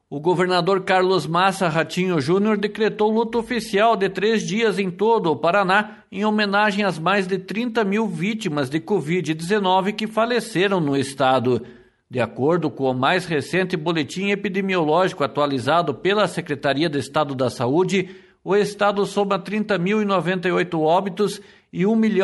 O governador Carlos Massa Ratinho Júnior decretou luto oficial de 3 dias em todo o Paraná em homenagem às mais de 30 mil vítimas de Covid-19 que faleceram no estado. De acordo com o mais recente boletim epidemiológico atualizado pela Secretaria de Estado da Saúde, o estado soma 30.098 óbitos e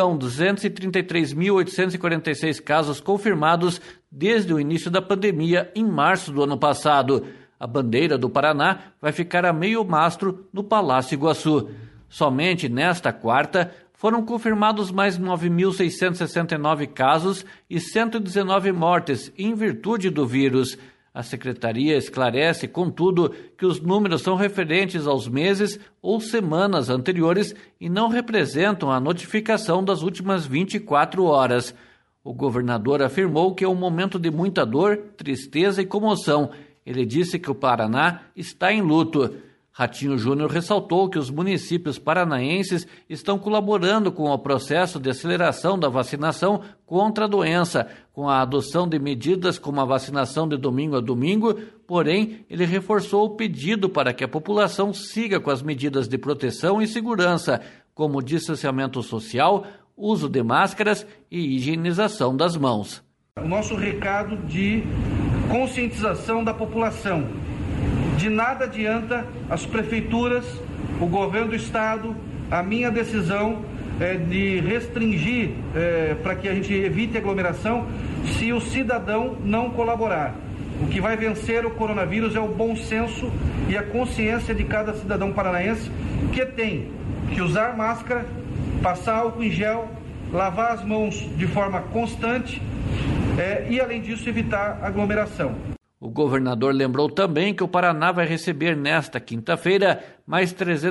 1.233.846 casos confirmados desde o início da pandemia em março do ano passado. A bandeira do Paraná vai ficar a meio mastro no Palácio Iguaçu. Somente nesta quarta foram confirmados mais 9.669 casos e 119 mortes em virtude do vírus. A Secretaria esclarece, contudo, que os números são referentes aos meses ou semanas anteriores e não representam a notificação das últimas 24 horas. O governador afirmou que é um momento de muita dor, tristeza e comoção. Ele disse que o Paraná está em luto. Ratinho Júnior ressaltou que os municípios paranaenses estão colaborando com o processo de aceleração da vacinação contra a doença, com a adoção de medidas como a vacinação de domingo a domingo, porém, ele reforçou o pedido para que a população siga com as medidas de proteção e segurança, como distanciamento social, uso de máscaras e higienização das mãos. O nosso recado de conscientização da população. De nada adianta as prefeituras, o governo do estado, a minha decisão de restringir para que a gente evite aglomeração, se o cidadão não colaborar. O que vai vencer o coronavírus é o bom senso e a consciência de cada cidadão paranaense que tem que usar máscara, passar álcool em gel, lavar as mãos de forma constante e, além disso, evitar aglomeração. O governador lembrou também que o Paraná vai receber nesta quinta-feira mais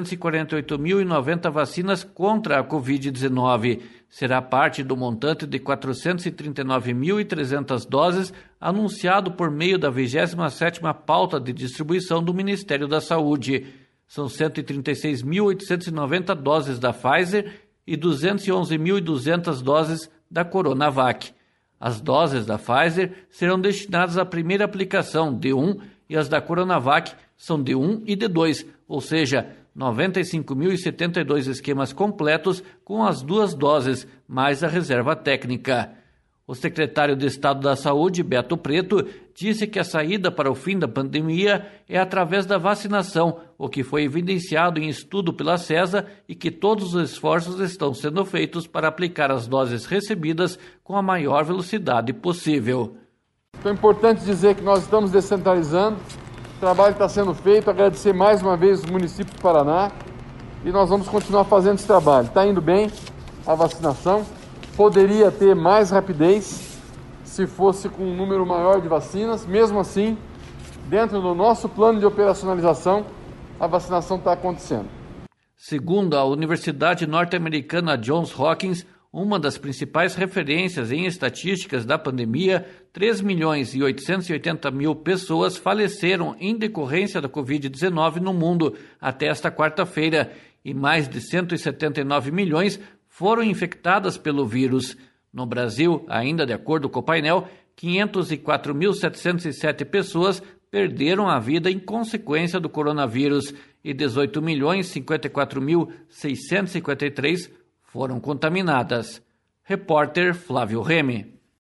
348.090 vacinas contra a Covid-19. Será parte do montante de 439.300 doses anunciado por meio da 27ª pauta de distribuição do Ministério da Saúde. São 136.890 doses da Pfizer e 211.200 doses da Coronavac. As doses da Pfizer serão destinadas à primeira aplicação D1 e as da Coronavac são D1 e D2, ou seja, 95.072 esquemas completos com as 2 doses, mais a reserva técnica. O secretário de Estado da Saúde, Beto Preto, disse que a saída para o fim da pandemia é através da vacinação, o que foi evidenciado em estudo pela CESA e que todos os esforços estão sendo feitos para aplicar as doses recebidas com a maior velocidade possível. Então é importante dizer que nós estamos descentralizando, o trabalho está sendo feito, agradecer mais uma vez os municípios do Paraná e nós vamos continuar fazendo esse trabalho. Está indo bem a vacinação. Poderia ter mais rapidez se fosse com um número maior de vacinas. Mesmo assim, dentro do nosso plano de operacionalização, a vacinação está acontecendo. Segundo a Universidade Norte-Americana Johns Hopkins, uma das principais referências em estatísticas da pandemia, 3.880.000 pessoas faleceram em decorrência da Covid-19 no mundo até esta quarta-feira e mais de 179 milhões foram infectadas pelo vírus. No Brasil, ainda de acordo com o painel, 504.707 pessoas perderam a vida em consequência do coronavírus e 18.054.653 foram contaminadas. Repórter Flávio Remy.